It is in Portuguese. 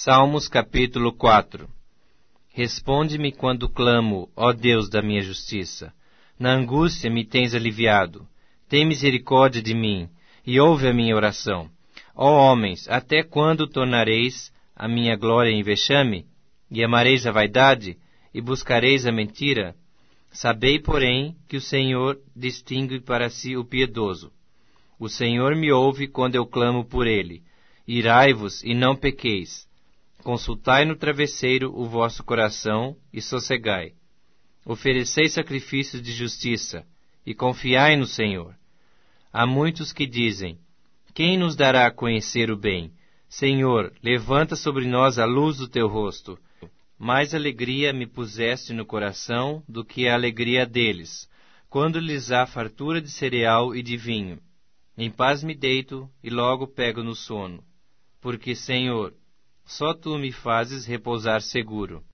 Salmos capítulo 4. Responde-me quando clamo, ó Deus da minha justiça. Na angústia me tens aliviado. Tem misericórdia de mim, e ouve a minha oração. Ó homens, até quando tornareis a minha glória em vexame? E amareis a vaidade, e buscareis a mentira? Sabei, porém, que o Senhor distingue para si o piedoso. O Senhor me ouve quando eu clamo por ele. Irai-vos e não pequeis. Consultai no travesseiro o vosso coração e sossegai. Oferecei sacrifícios de justiça e confiai no Senhor. Há muitos que dizem: quem nos dará a conhecer o bem? Senhor, levanta sobre nós a luz do teu rosto. Mais alegria me puseste no coração do que a alegria deles, quando lhes há fartura de cereal e de vinho. Em paz me deito e logo pego no sono. Porque, Senhor, só Tu me fazes repousar seguro.